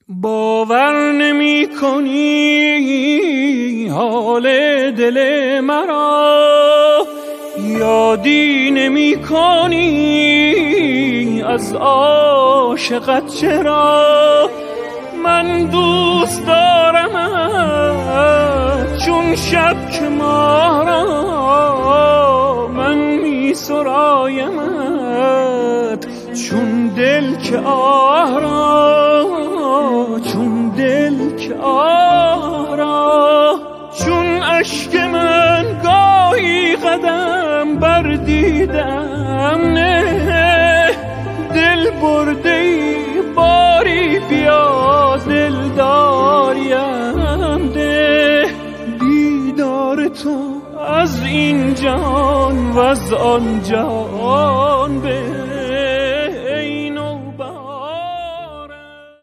باور نمی کنی حال دل مرا، یادی نمی کنی از عاشقت چرا. من دوست دارمت چون شب که ماه را، من می سرایمت چون دل که آه را، چون دل که آه را. چون اشک من گاهی قدم بر دیدم نه، دل برده‌ای باری بیا دل داریم ده. دیدار تو از این جهان و از آن جهان به